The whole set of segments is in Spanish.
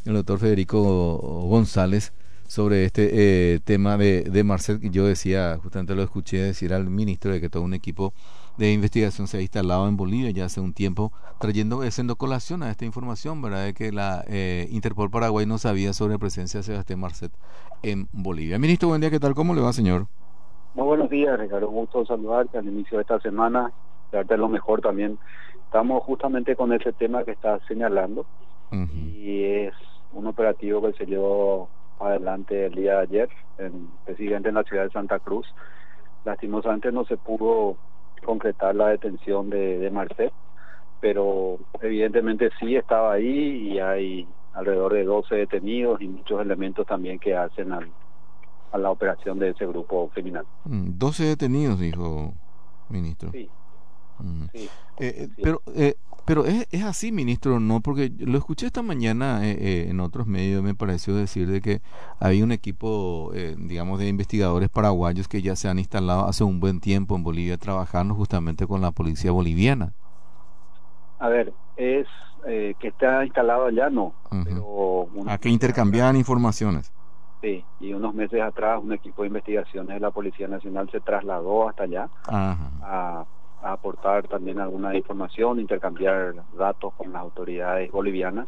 el doctor Federico González sobre este tema de Marcel, que yo decía, justamente lo escuché decir al ministro de que todo un equipo de investigación se ha instalado en Bolivia ya hace un tiempo, haciendo colación a esta información, ¿verdad? De que la Interpol Paraguay no sabía sobre la presencia de Sebastián Marcet en Bolivia. Ministro, buen día, ¿qué tal? ¿Cómo le va, señor? Muy buenos días, Ricardo. Un gusto saludarte al inicio de esta semana, darte lo mejor también. Estamos justamente con ese tema que estás señalando Ujú. y es un operativo que se llevó adelante el día de ayer, precisamente en la ciudad de Santa Cruz. Lastimosamente no se pudo concretar la detención de Marcet, pero evidentemente sí estaba ahí y hay alrededor de 12 detenidos y muchos elementos también que hacen a la operación de ese grupo criminal. 12 detenidos, dijo ministro. Sí, Ujú. sí, Eh, eh, así es. pero eh, pero es así, ministro, ¿no? Porque lo escuché esta mañana en otros medios, me pareció decir de que había un equipo, digamos, de investigadores paraguayos que ya se han instalado hace un buen tiempo en Bolivia trabajando justamente con la policía boliviana. A ver, es que está instalado allá, no, Ujú. pero A unos que meses atrás, intercambiaban informaciones. sí, y unos meses atrás un equipo de investigaciones de la Policía Nacional se trasladó hasta allá Ajá. a, a aportar también alguna información, intercambiar datos con las autoridades bolivianas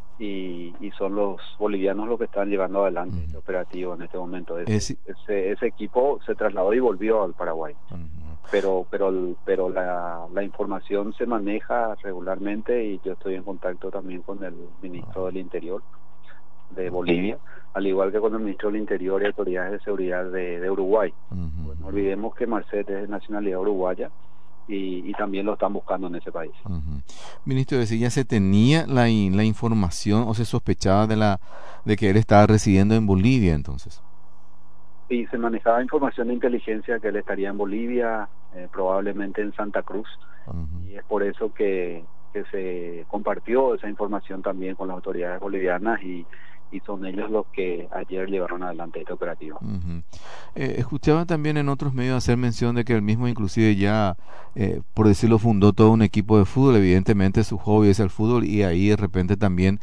y son los bolivianos los que están llevando adelante este Ujú. operativo en este momento. Es, Ese equipo se trasladó y volvió al Paraguay. ujú. Pero la información se maneja regularmente y yo estoy en contacto también con el ministro del Interior de Bolivia, al igual que con el ministro del Interior y autoridades de seguridad de Uruguay. Pues no Ujú. olvidemos que Marcet es de nacionalidad uruguaya y también lo están buscando en ese país. Ujú. Ministro, decía, ya se tenía la información o se sospechaba de que él estaba residiendo en Bolivia entonces. Y se manejaba información de inteligencia que él estaría en Bolivia, probablemente en Santa Cruz, Ujú. y es por eso que se compartió esa información también con las autoridades bolivianas y son ellos los que ayer llevaron adelante este operativo. Ujú. Escuchaba también en otros medios hacer mención de que él mismo inclusive ya, por decirlo, fundó todo un equipo de fútbol. Evidentemente su hobby es el fútbol y ahí de repente también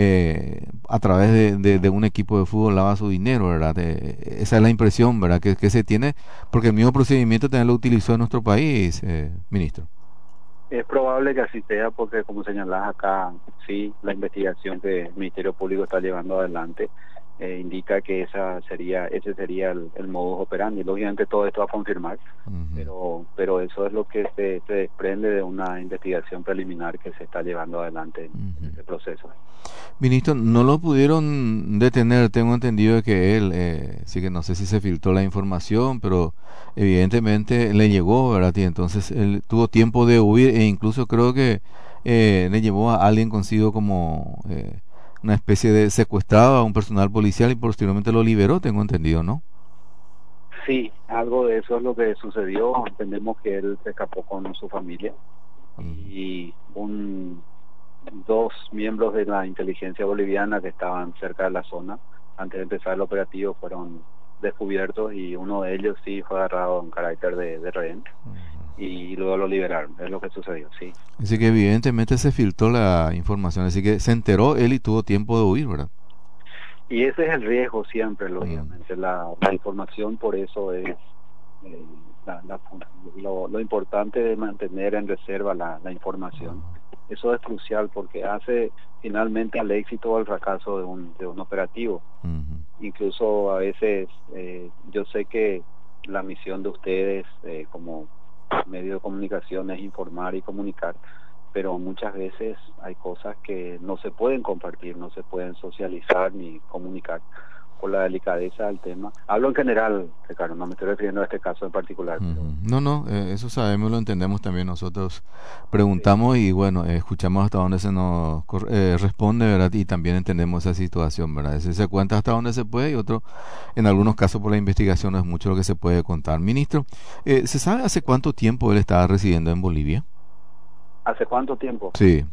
a través de un equipo de fútbol lava su dinero, ¿verdad? Esa es la impresión, ¿verdad? Que se tiene, porque el mismo procedimiento también lo utilizó en nuestro país, ministro. Es probable que así sea porque, como señalás acá, sí, la investigación que el Ministerio Público está llevando adelante indica que ese sería el modus operandi. Lógicamente todo esto va a confirmar, Ujú. pero eso es lo que se desprende de una investigación preliminar que se está llevando adelante en Ujú. este proceso. Ministro, no lo pudieron detener, tengo entendido de que él, sí que no sé si se filtró la información, pero evidentemente le llegó, ¿verdad? Y entonces él tuvo tiempo de huir e incluso creo que le llevó a alguien consigo como una especie de secuestrado a un personal policial y posteriormente lo liberó, tengo entendido, ¿no? Sí, algo de eso es lo que sucedió. Entendemos que él se escapó con su familia Ujú. y dos miembros de la inteligencia boliviana que estaban cerca de la zona antes de empezar el operativo fueron descubiertos y uno de ellos sí fue agarrado en carácter de rehén y luego lo liberaron. Es lo que sucedió, sí. Así que evidentemente se filtró la información, así que se enteró él y tuvo tiempo de huir, ¿verdad? Y ese es el riesgo siempre, Mm. lógicamente. La información por eso es eh, la- la- lo importante de mantener en reserva la información. Eso es crucial porque hace finalmente al éxito o al fracaso de un operativo. Ujú. Incluso a veces yo sé que la misión de ustedes como medio de comunicación es informar y comunicar, pero muchas veces hay cosas que no se pueden compartir, no se pueden socializar ni comunicar por la delicadeza del tema. Hablo en general, Ricardo, no me estoy refiriendo a este caso en particular, pero Ujú. No, no, eso sabemos, lo entendemos también nosotros. sí, Preguntamos y bueno, escuchamos hasta dónde se nos responde, ¿verdad? Y también entendemos esa situación, ¿verdad? Se cuenta hasta dónde se puede y otro, en algunos casos por la investigación no es mucho lo que se puede contar. Ministro, ¿se sabe hace cuánto tiempo él estaba residiendo en Bolivia? ¿hace cuánto tiempo? Sí.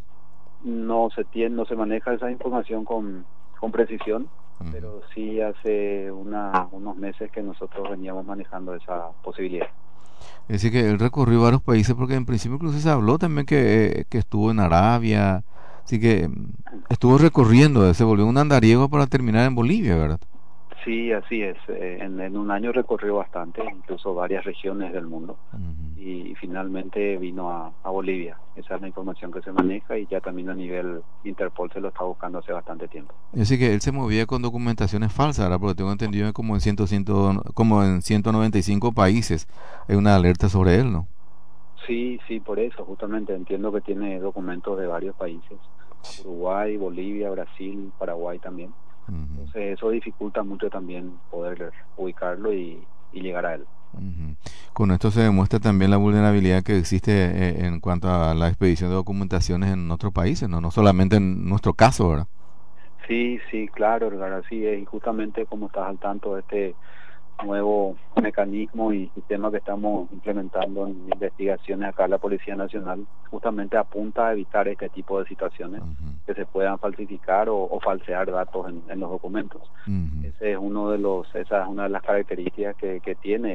No se maneja esa información con precisión, Ujú. pero sí hace unos meses que nosotros veníamos manejando esa posibilidad. Es decir, que él recorrió varios países porque en principio incluso se habló también que estuvo en Arabia, Así que estuvo recorriendo, se volvió un andariego para terminar en Bolivia, ¿verdad? Sí, así es. En un año recorrió bastante, incluso varias regiones del mundo, Ujú. y finalmente vino a Bolivia. Esa es la información que se maneja y ya también a nivel Interpol se lo está buscando hace bastante tiempo. Así que él se movía con documentaciones falsas, ¿verdad? Porque tengo entendido que como en 195 países hay una alerta sobre él, ¿no? Sí, sí, por eso, justamente entiendo que tiene documentos de varios países, Uruguay, Bolivia, Brasil, Paraguay también. Ujú, Entonces eso dificulta mucho también poder ubicarlo y llegar a él. ujú. Con esto se demuestra también la vulnerabilidad que existe en cuanto a la expedición de documentaciones en otros países, ¿no? No solamente en nuestro caso, ¿verdad? Sí, sí, claro, Edgar, así es. Y justamente como estás al tanto de este nuevo mecanismo y sistema que estamos implementando en investigaciones acá en la Policía Nacional, justamente apunta a evitar este tipo de situaciones Ujú, que se puedan falsificar o falsear datos en los documentos. ujú. Ese es esa es una de las características que tiene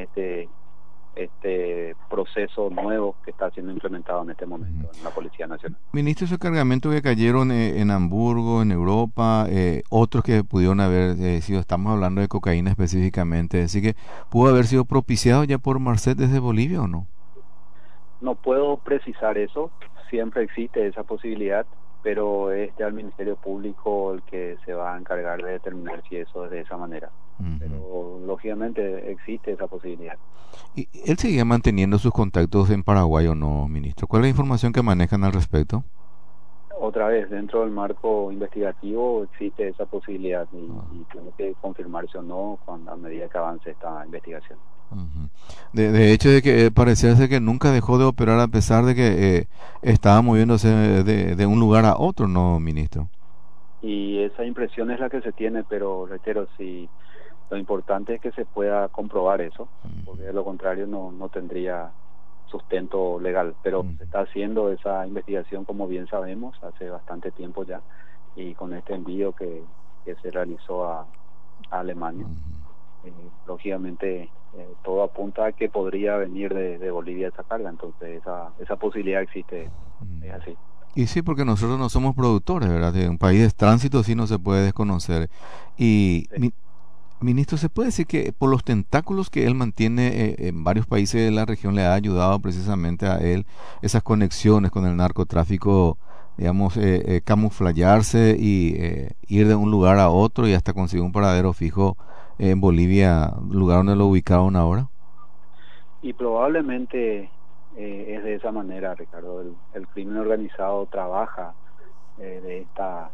este proceso nuevo que está siendo implementado en este Ujú. momento en la Policía Nacional. Ministro, esos cargamentos que cayeron en Hamburgo, en Europa, otros que pudieron haber sido, estamos hablando de cocaína específicamente, así que pudo haber sido propiciado ya por Marcet desde Bolivia o no. No puedo precisar eso, siempre existe esa posibilidad, pero es ya el Ministerio Público el que se va a encargar de determinar si eso es de esa manera. Ujú. Pero lógicamente existe esa posibilidad. ¿Y él seguía manteniendo sus contactos en Paraguay o no, ministro? ¿Cuál es la información que manejan al respecto? Otra vez, dentro del marco investigativo existe esa posibilidad Ah, y tiene que confirmarse o no a medida que avance esta investigación. ujú. De hecho, de que parecía ser que nunca dejó de operar a pesar de que estaba moviéndose de un lugar a otro, ¿no, ministro? Y esa impresión es la que se tiene, pero reitero, si lo importante es que se pueda comprobar eso, porque de lo contrario no tendría sustento legal. Pero Ujú, se está haciendo esa investigación, como bien sabemos, hace bastante tiempo ya, y con este envío que se realizó a Alemania, ujú, lógicamente todo apunta a que podría venir de Bolivia esa carga, entonces esa posibilidad existe, es ujú. así. Y sí, porque nosotros no somos productores, ¿verdad? De un país de tránsito sí no se puede desconocer. Y, Sí. ministro, ¿se puede decir que por los tentáculos que él mantiene en varios países de la región le ha ayudado precisamente a él esas conexiones con el narcotráfico, digamos, camuflayarse y ir de un lugar a otro y hasta conseguir un paradero fijo en Bolivia, lugar donde lo ubicaron ahora? Y probablemente es de esa manera, Ricardo. El crimen organizado trabaja de esta,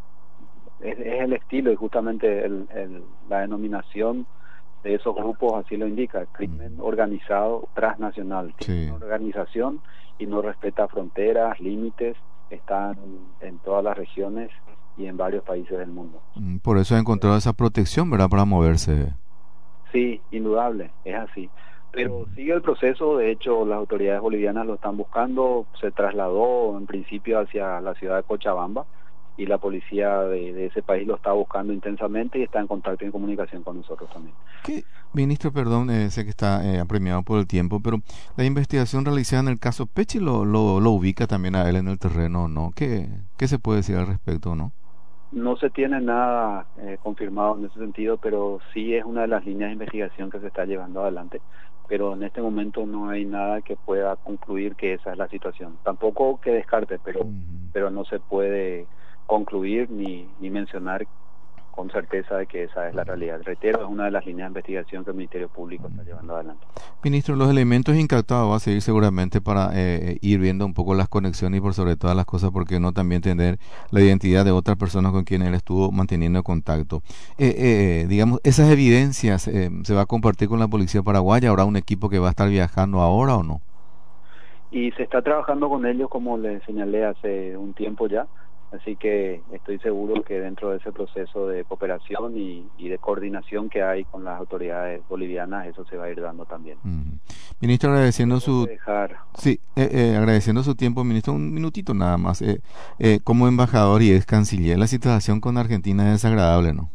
es el estilo y justamente la denominación de esos grupos así lo indica, crimen Ujú. organizado transnacional. Tiene Sí. una organización y no respeta fronteras, límites, están en todas las regiones y en varios países del mundo. Por eso ha encontrado esa protección, ¿verdad? Para moverse. Sí, indudable, es así. Pero Ujú. sigue el proceso, de hecho las autoridades bolivianas lo están buscando, se trasladó en principio hacia la ciudad de Cochabamba y la policía de ese país lo está buscando intensamente y está en contacto y en comunicación con nosotros también. ¿Qué, ministro, perdón, sé que está apremiado por el tiempo, pero la investigación realizada en el caso Pechi lo ubica también a él en el terreno, ¿no? ¿Qué se puede decir al respecto, no? No se tiene nada confirmado en ese sentido, pero sí es una de las líneas de investigación que se está llevando adelante. Pero en este momento no hay nada que pueda concluir que esa es la situación. Tampoco que descarte, Ujú. pero no se puede concluir ni mencionar con certeza de que esa es la realidad. Reitero, es una de las líneas de investigación que el Ministerio Público está Ujú. llevando adelante. Ministro, los elementos incautados va a seguir seguramente para ir viendo un poco las conexiones y por sobre todas las cosas, porque no también tener la identidad de otras personas con quienes él estuvo manteniendo contacto. Digamos, esas evidencias se va a compartir con la policía paraguaya. ¿Habrá un equipo que va a estar viajando ahora o no? Y se está trabajando con ellos, como les señalé hace un tiempo ya, así que estoy seguro que dentro de ese proceso de cooperación y de coordinación que hay con las autoridades bolivianas, eso se va a ir dando también. Ujú. Ministro, Tengo que dejar, sí, agradeciendo su tiempo, ministro, un minutito nada más. Como embajador y ex canciller, la situación con Argentina es desagradable, ¿no?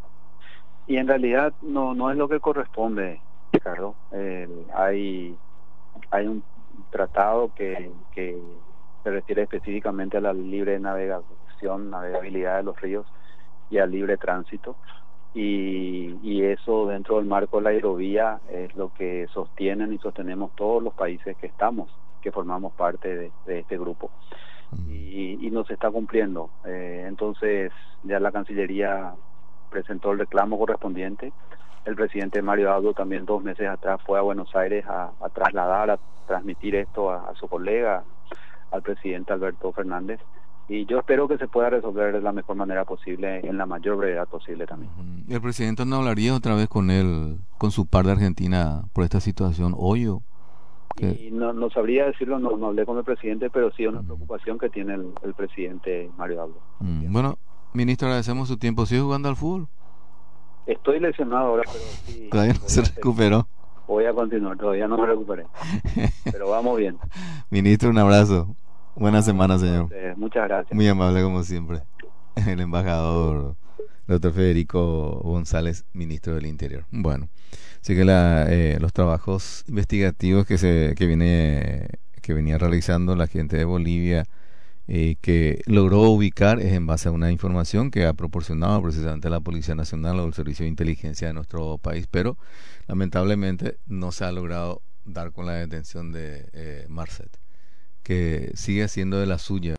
y en realidad no es lo que corresponde, Ricardo. Hay un tratado que se refiere específicamente a la libre navegación, navegabilidad de los ríos y al libre tránsito. Y eso dentro del marco de la hidrovía es lo que sostienen y sostenemos todos los países que formamos parte de este grupo. Y no se está cumpliendo. Entonces ya la Cancillería presentó el reclamo correspondiente. El presidente Mario Abdo también 2 meses atrás fue a Buenos Aires a transmitir esto a su colega, al presidente Alberto Fernández. Y yo espero que se pueda resolver de la mejor manera posible, en la mayor brevedad posible también. ¿El presidente no hablaría otra vez con él, con su par de Argentina, por esta situación hoy o qué? Y no sabría decirlo, no hablé con el presidente, pero sí es una preocupación que tiene el presidente Mario Abdo. Bueno, ministro, agradecemos su tiempo. ¿Sigue jugando al fútbol? Estoy lesionado ahora, pero sí. Todavía no se recuperó. Voy a continuar, todavía no me recuperé. Pero vamos bien. Ministro, un abrazo. Buena semana, señor. Muchas gracias. Muy amable como siempre. El embajador doctor Federico González, ministro del Interior. Bueno, así que los trabajos investigativos que venía realizando la gente de Bolivia, que logró ubicar, es en base a una información que ha proporcionado precisamente la Policía Nacional o el Servicio de Inteligencia de nuestro país, pero lamentablemente no se ha logrado dar con la detención de Marcet, que sigue haciendo de la suya.